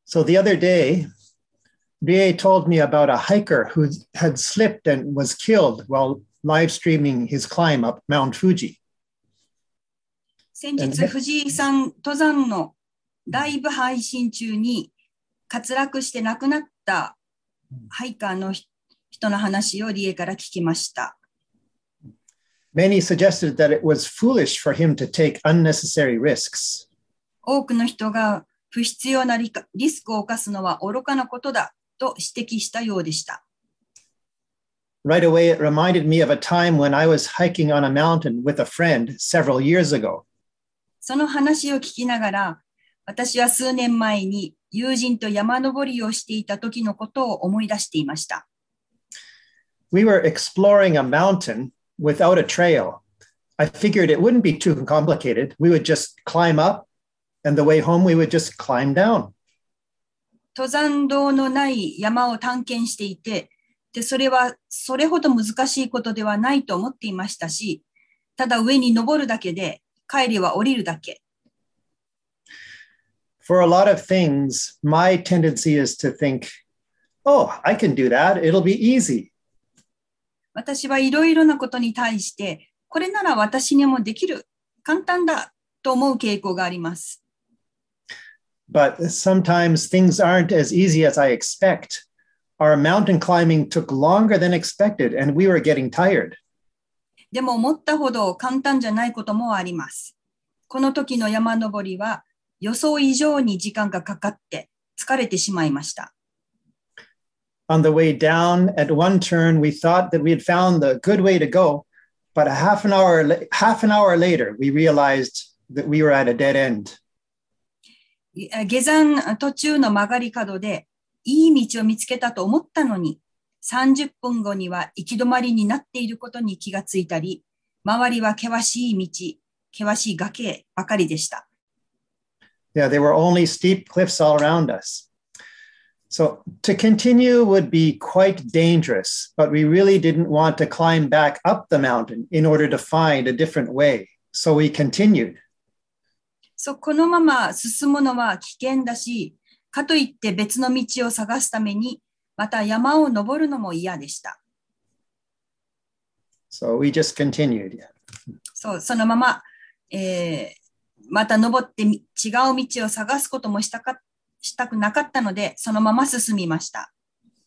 So the other day, BA told me about a hiker who had slipped and was killed while live streaming his climb up Mount Fuji. 先日、藤井さん、登山のライブ配信中に滑落して亡くなったハイカーの人の話をリエから聞きました。 Many suggested that it was foolish for him to take unnecessary risks. 多くの人が不必要なリスクを冒すのは愚かなことだと指摘したようでした。 Right away, it reminded me of a time when I was hiking on a mountain with a friend several years ago. その話を聞きながら、私は数年前に友人と山登りをしていた時のことを思い出していました。 We were exploring a mountain without a trail. I figured it wouldn't be too complicated. We would just climb up, and the way home we would just climb down. 登山道のない山を探検していて、で、それはそれほど難しいことではないと思っていましたし、ただ上に登るだけで、帰りは降りるだけ。 For a lot of things, my tendency is to think, oh, I can do that. It'll be easy. 私はいろいろなことに対して、これなら私にもできる、簡単だと思う傾向があります。 But sometimes things aren't as easy as I expect. Our mountain climbing took longer than expected, and we were getting tired. でも思ったほど簡単じゃないこともあります。この時の山登りは予想以上に時間がかかって疲れてしまいました。 On the way down, at one turn, we thought that we had found the good way to go, but half an hour later, we realized that we were at a dead end. 下山途中の曲がり角でいい道を見つけたと思ったのに、30分後には行き止まりになっていることに気がついたり、周りは険しい道、険しい崖ばかりでした。 Yeah, there were only steep cliffs all around us. So to continue would be quite dangerous, but we really didn't want to climb back up the mountain in order to find a different way. So we continued. このまま進むのは危険だし、かといって別の道を探すために、また山を登るのも嫌でした。 So we just continued. そのまま、また登って違う道を探すこともしたくなかったので、そのまま進みました。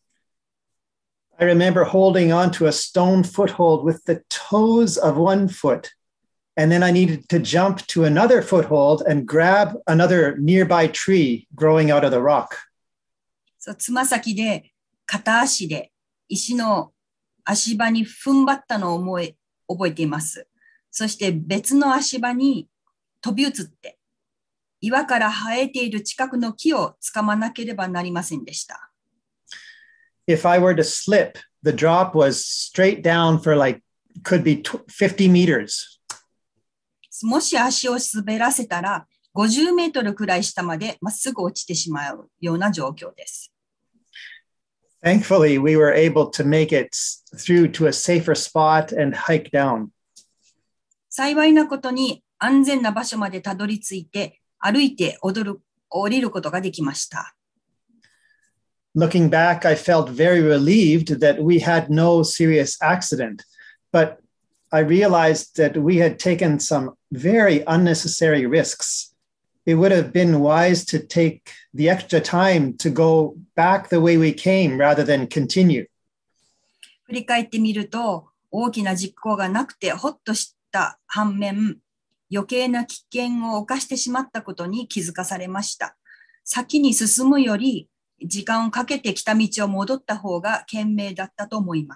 I remember holding onto a stone foothold with the toes of one foot, and then I needed to jump to another foothold and grab another nearby tree growing out of the rock. つま先で片足で石の足場に踏ん張ったのを覚えています。そして別の足場に飛び移って岩から生えている近くの木を掴まなければなりませんでした。 If I were to slip, the drop was straight down for could be 50 meters. もし足を滑らせたら50メートルくらい下までまっすぐ落ちてしまうような状況です。 Thankfully, we were able to make it through to a safer spot and hike down. 幸いなことに安全な場所までたどり着いて歩いて降りることができました。 Looking back, I felt very relieved that we had no serious accident, but I realized that we had taken some very unnecessary risks. It would have been wise to take the extra time to go back the way we came rather than continue. 振り返ってみると、大きな実行がなくてほっとした反面、余計な危険を冒してしまったことに気づかされました。先に進むより時間をかけて来た道を戻った方が賢明だったと思います。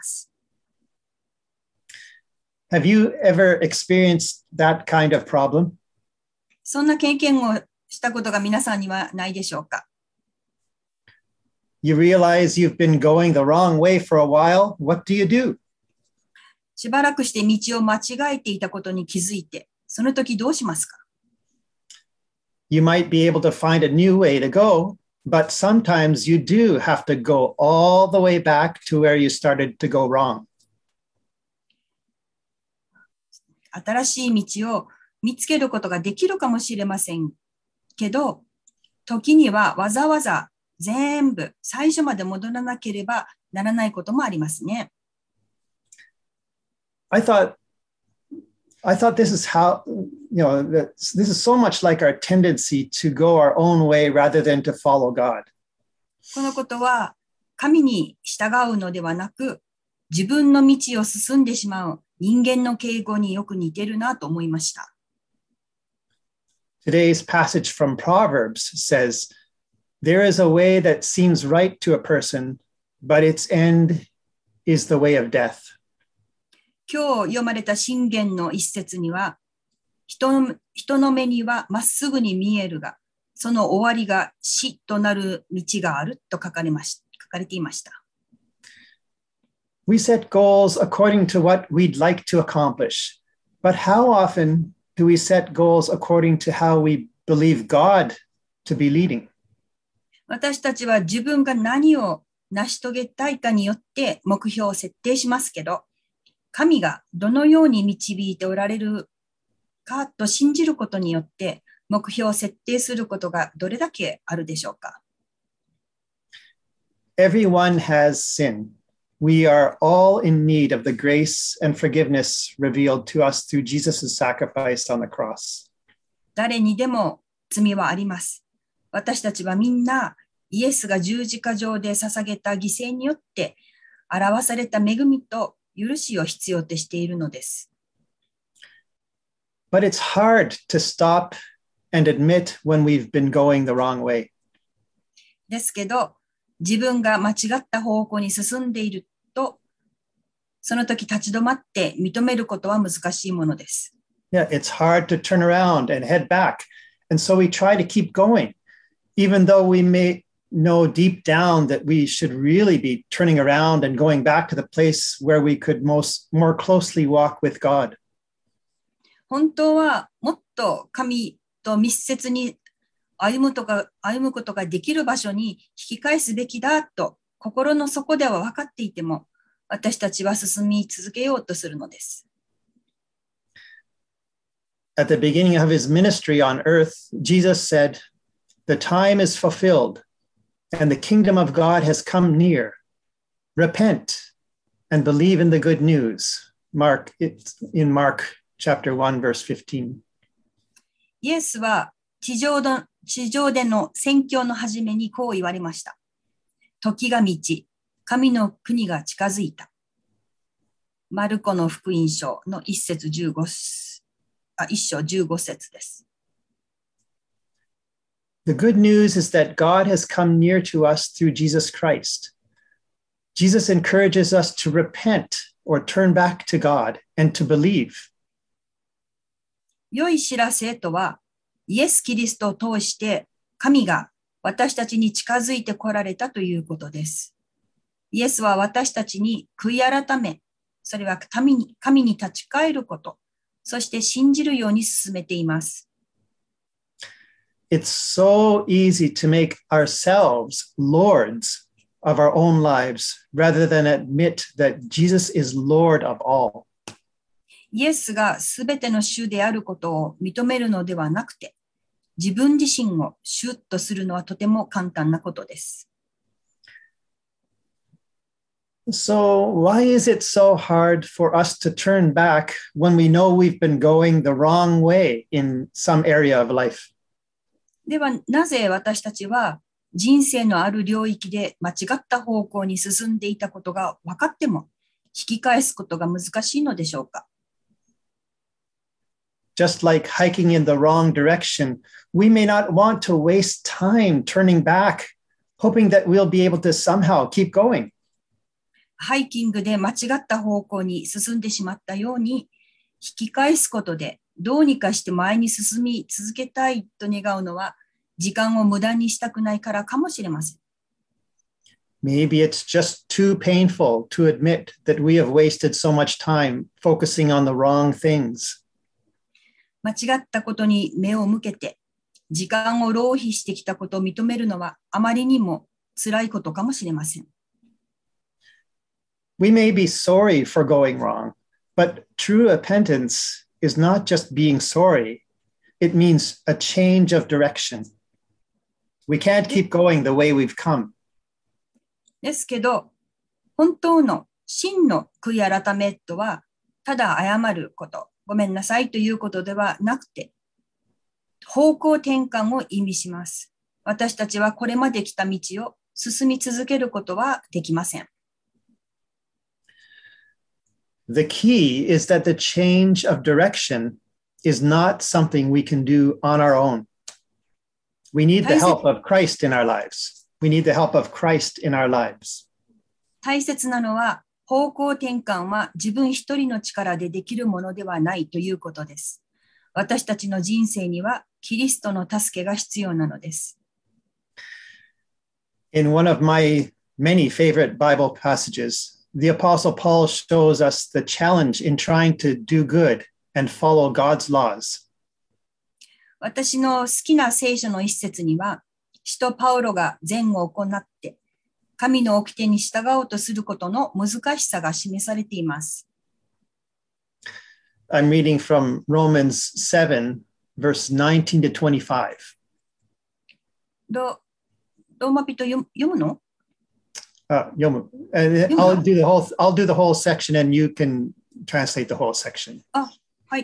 Have you ever experienced that kind of problem? そんな経験をしたことが皆さんにはないでしょうか？ You realize you've been going the wrong way for a while. What do you do? しばらくして道を間違えていたことに気づいて、その時どうしますか？ You might be able to find a new way to go, but sometimes you do have to go all the way back to where you started to go wrong. 新しい道を見つけることができるかもしれませんけど、時にはわざわざ全部最初まで戻らなければならないこともありますね。 I thought this is how, this is so much like our tendency to go our own way rather than to follow God. このことは神に従うのではなく、自分の道を進んでしまう人間の傾向によく似てるなと思いました。 Today's passage from Proverbs says, "There is a way that seems right to a person, but its end is the way of death." 今日読まれた箴言の一節には、人の目にはまっすぐに見えるが、その終わりが死となる道があると書かれていました。 We set goals according to what we'd like to accomplish, but how often do we set goals according to how we believe God to be leading? 私たちは自分が何を成し遂げたいかによって目標を設定しますけど、神がどのように導いておられるかと信じることによって目標を設定することがどれだけあるでしょうか。 Everyone has sin. We are all in need of the grace and forgiveness revealed to us through Jesus' sacrifice on the cross. 誰にでも罪はあります。私たちはみんなイエスが十字架上で捧げた犠牲によって表された恵みと許しを必要としているのです。 But it's hard to stop and admit when we've been going the wrong way. ですけど、自分が間違った方向に進んでいると、その時立ち止まって認めることは難しいものです。 Yeah, it's hard to turn around and head back. And so we try to keep going, even though we may know deep down that we should really be turning around and going back to the place where we could more closely walk with God. 本当はもっと神と密接に歩むことができる場所に引き返すべきだと心の底では分かっていても、私たちは進み続けようとするのです。 At the beginning of his ministry on earth, Jesus said, "The time is fulfilled, and the kingdom of God has come near. Repent and believe in the good news." In Mark chapter 1, verse 15. イエスは地上での宣教の初めにこう言われました。時が満ち、神の国が近づいた。マルコの福音書の1章15節です。 The good news is that God has come near to us through Jesus Christ. Jesus encourages us to repent or turn back to God and to believe. 良い知らせとは、イエス・キリストを通して神が私たちに近づいてこられたということです。イエスは私たちに悔い改め、それは神に立ち返ること、そして信じるように進めています。 It's so easy to make ourselves lords of our own lives rather than admit that Jesus is Lord of all. イエスがすべての主であることを認めるのではなくて、自分自身を主とするのはとても簡単なことです。 So why is it so hard for us to turn back when we know we've been going the wrong way in some area of life? では、なぜ私たちは人生のある領域で間違った方向に進んでいたことが分かっても引き返すことが難しいのでしょうか？ Just like hiking in the wrong direction, we may not want to waste time turning back, hoping that we'll be able to somehow keep going. ハイキングで間違った方向に進んでしまったように、引き返すことでどうにかして前に進み続けたいと願うのは、時間を無駄にしたくないからかもしれません。 Maybe it's just too painful to admit that we have wasted so much time focusing on the wrong things. 間違ったことに目を向けて、時間を浪費してきたことを認めるのはあまりにも辛いことかもしれません。 We may be sorry for going wrong, but true repentance is not just being sorry. It means a change of direction. We can't keep going the way we've come. ですけど、本当の真の悔い改めとは、ただ謝ること、ごめんなさいということではなくて、方向転換を意味します。私たちはこれまで来た道を進み続けることはできません。 The key is that the change of direction is not something we can do on our own. We need the help of Christ in our lives. We need the help of Christ in our lives. 大切なのは、方向転換は自分一人の力でできるものではないということです。私たちの人生にはキリストの助けが必要なのです。 In one of my many favorite Bible passages, the Apostle Paul shows us the challenge in trying to do good and follow God's laws. 私の好きな聖書の一節には、使徒パウロが善を行って、神の掟に従おうとすることの難しさが示されています。 I'm reading from Romans 7, verse 19 to 25. ローマ人読むの読む。I'll do the whole section and you can translate the whole section. はい。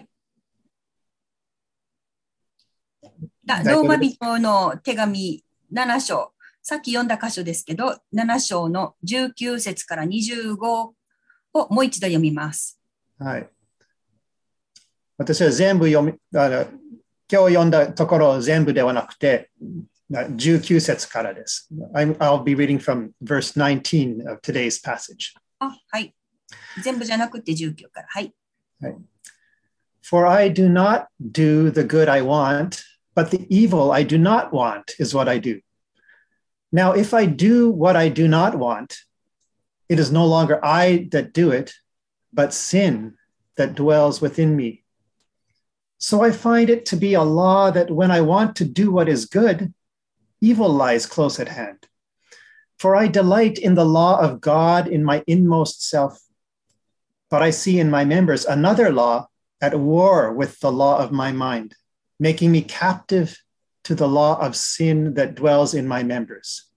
ローマ人の手紙7章。さっき読んだ箇所ですけど、7章の19節から25をもう一度読みます。 はい。私は全部今日読んだところ全部ではなくて、19節からです。I'll be reading from verse 19 of today's passage. はい。全部じゃなくて19から。はい。 はい。For I do not do the good I want, but the evil I do not want is what I do. Now, if I do what I do not want, it is no longer I that do it, but sin that dwells within me. So I find it to be a law that when I want to do what is good, evil lies close at hand. For I delight in the law of God in my inmost self, but I see in my members another law at war with the law of my mind, making me captive to the law of sin that dwells in my members.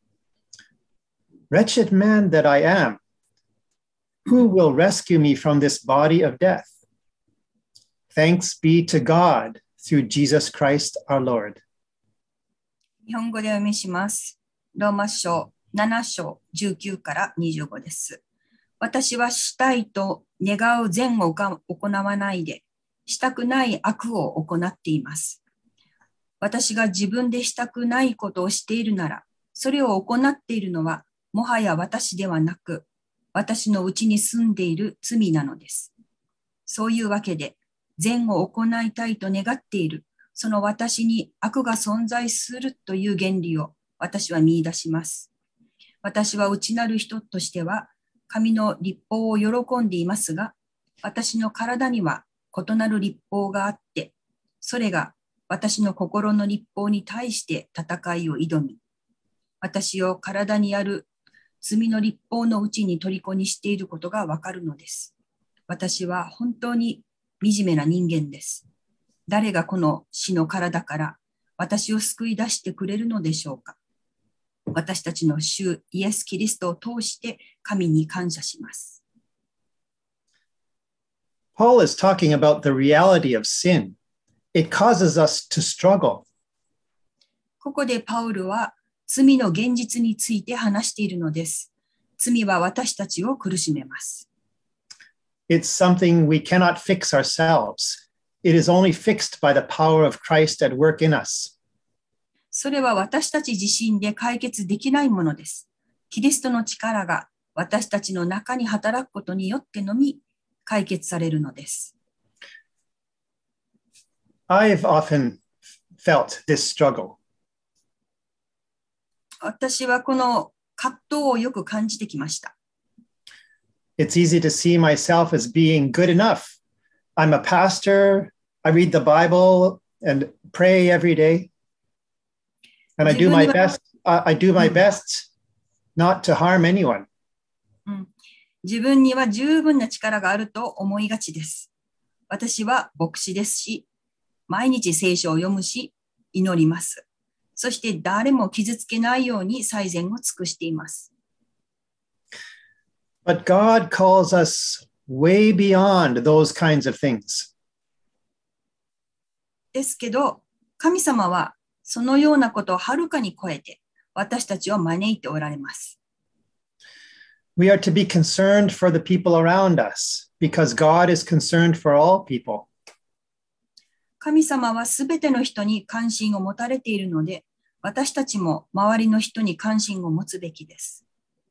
Wretched man that I am, who will rescue me from this body of death? Thanks be to God through Jesus Christ our Lord. 日本語で読みします。ローマ書7章19から25です。私はしたいと願う善を行わないで、したくない悪を行っています。私が自分でしたくないことをしているなら、それを行っているのは、もはや私ではなく、私のうちに住んでいる罪なのです。そういうわけで、善を行いたいと願っている、その私に悪が存在するという原理を私は見出します。私は内なる人としては、神の律法を喜んでいますが、私の体には異なる律法があって、それが私の心の律法に対して戦いを挑み、私を体にある罪の律法のうちに虜にしていることがわかるのです。私は本当に惨めな人間です。誰がこの死の体から私を救い出してくれるのでしょうか。私たちの主イエス・キリストを通して神に感謝します。 Paul is talking about the reality of sin. It causes us to struggle. ここでパウルは罪の現実について話しているのです。罪は私たちを苦しめます。 It's something we cannot fix ourselves. It is only fixed by the power of Christ at work in us. それは私たち自身で解決できないものです。キリストの力が私たちの中に働くことによってのみ解決されるのです。 I've often felt this struggle. 私はこの葛藤をよく感じてきました。 It's easy to see myself as being good enough. I'm a pastor. I read the Bible and pray every day. And I do my best. I do my best not to harm anyone. 自分には十分な力があると思いがちです。私は牧師ですし、毎日聖書を読むし、祈ります。 そして誰も傷つけないように最善を尽くしています。 But God calls us way beyond those kinds of things. ですけど、神様はそのようなことをはるかに超えて私たちを招いておられます。 We are to be concerned for the people around us because God is concerned for all people. 神様はすべての人に関心を持たれているので、私たちも周りの人に関心を持つべきです。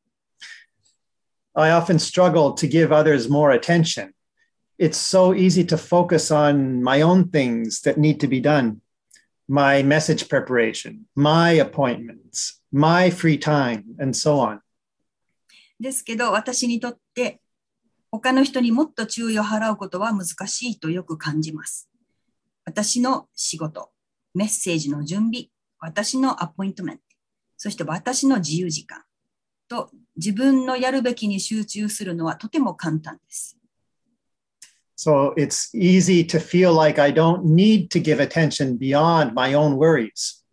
I often struggle to give others more attention. It's so easy to focus on my own things that need to be done. My message preparation, my appointments, my free time, and so on. ですけど、私にとって他の人にもっと注意を払うことは難しいとよく感じます。私の仕事、メッセージの準備、私のアポイントメント、そして私の自由時間と自分のやるべきに集中するのはとても簡単です。 So it's easy to feel like I don't need to give attention beyond my own worries.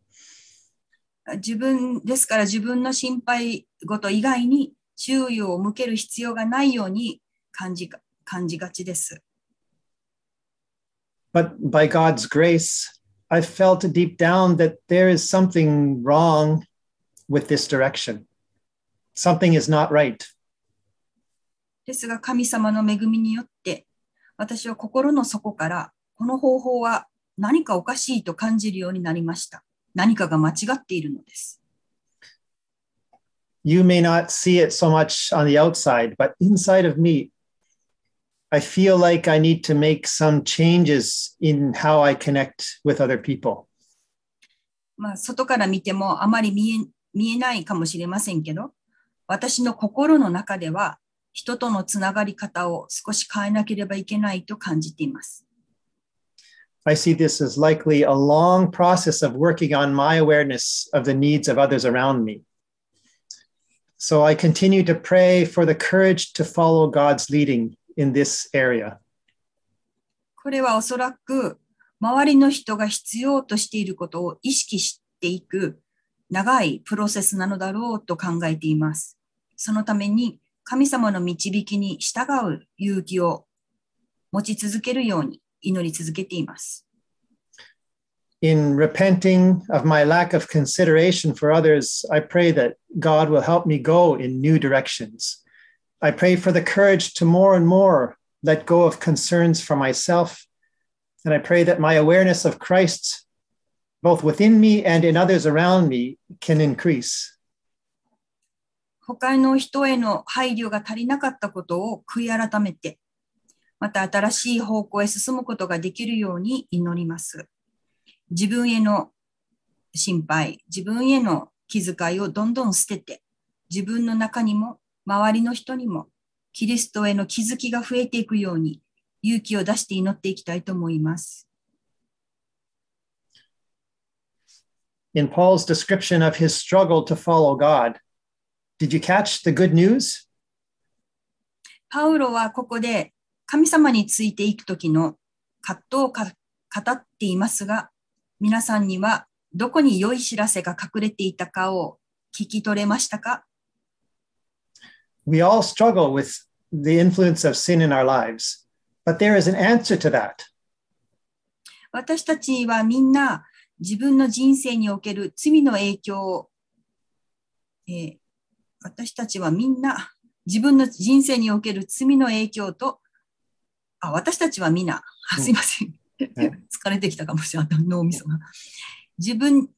ですから自分の心配事以外に注意を向ける必要がないように感じがちです。 But by God's grace, I felt deep down that there is something wrong with this direction. Something is not right. ですが神様の恵みによって私は心の底からこの方法は何かおかしいと感じるようになりました。何かが間違っているのです。 You may not see it so much on the outside, but inside of me, I feel like I need to make some changes in how I connect with other people. 外から見てもあまり見えないかもしれませんけど、私の心の中では人とのつながり方を少し変えなければいけないと感じています。 I see this as likely a long process of working on my awareness of the needs of others around me. So I continue to pray for the courage to follow God's leading in this area. これはおそらく周りの人が必要としていることを意識していく長いプロセスなのだろうと考えています。そのために神様の導きに従う勇気を持ち続けるように祈り続けています。 In repenting of my lack of consideration for others, I pray that God will help me go in new directions. I pray for the courage to more and more let go of concerns for myself. And I pray that my awareness of Christ, both within me and in others around me, can increase. 他の人への配慮が足りなかったことを悔い改めて、また新しい方向へ進むことができるように祈ります。自分への心配、自分への気遣いをどんどん捨てて、自分の中にも周りの人にもキリストへの気づきが増えていくように勇気を出して祈っていきたいと思います。 In Paul's description of his struggle to follow God, did you catch the good news? パウロはここで神様についていくときの葛藤を語っていますが、皆さんにはどこに良い知らせが隠れていたかを聞き取れましたか？ We all struggle with the influence of sin in our lives, but there is an answer to that. 私たちはみんな自分の人生における罪の影響を、私たちはみんな自分の人生における罪の影響と、私たちはみんな、すいません。疲れてきたかもしれない、脳みそが。自分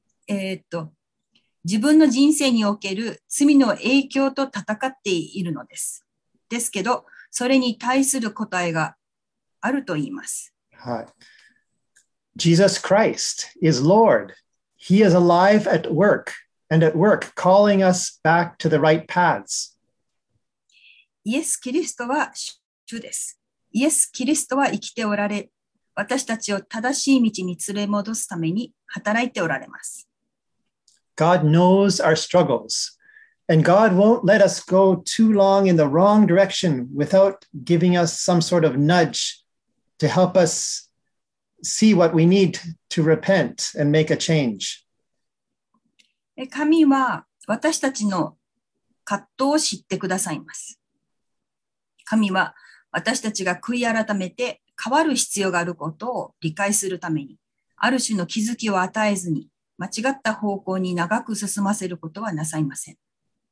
の人生における罪の影響と戦っているのです。ですけど、それに対する答えがあると言います。 はい。Jesus Christ is Lord. He is alive at work and at work calling us back to the right paths. イエス・キリストは主です。イエス・キリストは生きておられ、私たちを正しい道に連れ戻すために働いておられます。 God knows our struggles, and God won't let us go too long in the wrong direction without giving us some sort of nudge to help us see what we need to repent and make a change. 神は私たちの葛藤を知ってくださいます。神は私たちが悔い改めて変わる必要があることを理解するために、ある種の気づきを与えずに、間違った方向に長く進ませることはなさいません。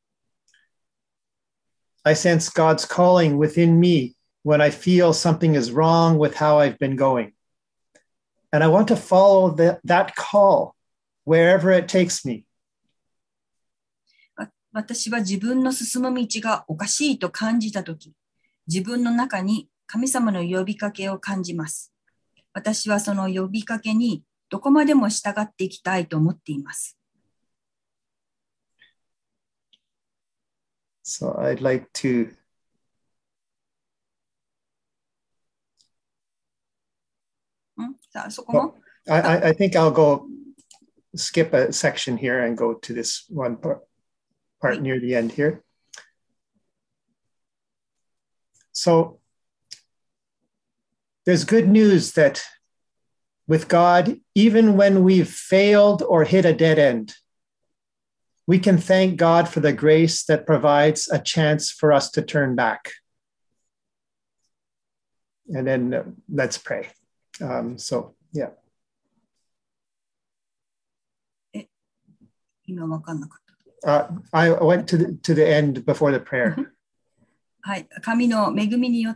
I sense God's calling within me when I feel something is wrong with how I've been going. And I want to follow that call wherever it takes me. 私は自分の進む道がおかしいと感じたとき、自分の中に神様の呼びかけを感じます。私はその呼びかけにどこまでも従っていきたいと思っています。 So I'd like to I think I'll go skip a section here and go to this one part near the end here. So there's good news that with God, even when we've failed or hit a dead end, we can thank God for the grace that provides a chance for us to turn back. And then let's pray. So, yeah. 今わかんなかった。 I went to the end before the prayer. はい、神の恵みによって、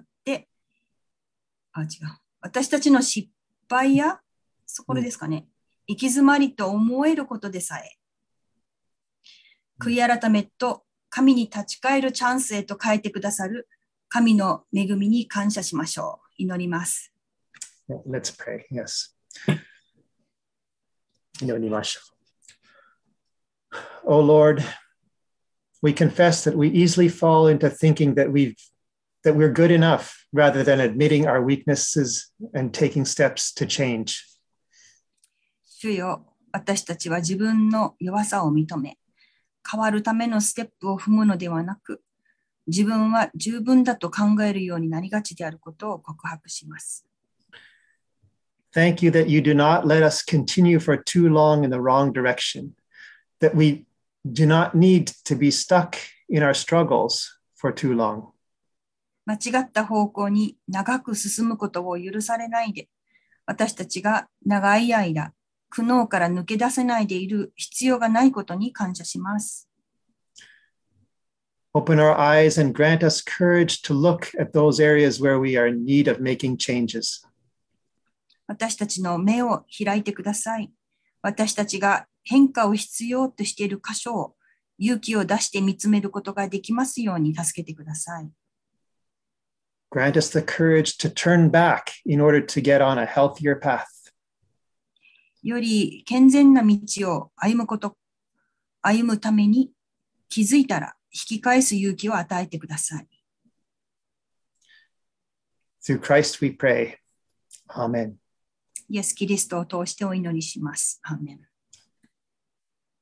違う。私たちの失敗や、これですかね、行き詰まりと思えることでさえ、悔い改めと神に立ち返るチャンスへと変えてくださる神の恵みに感謝しましょう。祈ります。 Let's pray. Yes. 祈りましょう。Oh Lord, we confess that we easily fall into thinking that we're good enough rather than admitting our weaknesses and taking steps to change. 主よ、私たちは自分の弱さを認め、変わるためのステップを踏むのではなく、自分は十分だと考えるようになりがちであることを告白します。 Thank you that you do not let us continue for too long in the wrong direction, that we do not need to be stuck in our struggles for too long. 間違った方向に長く進むことを許されないで、私たちが長い間、苦悩から抜け出せないでいる必要がないことに感謝します。 Open our eyes and grant us courage to look at those areas where we are in need of making changes. 私たちの目を開いてください。私たちが変化を必要としている箇所を勇気を出して見つめることができますように助けてください。 Grant us the courage to turn back in order to get on a healthier path. より健全な道を歩むために気づいたら引き返す勇気を与えてください。 Through Christ we pray. Amen. イエス・キリストを通してお祈りします。アーメン。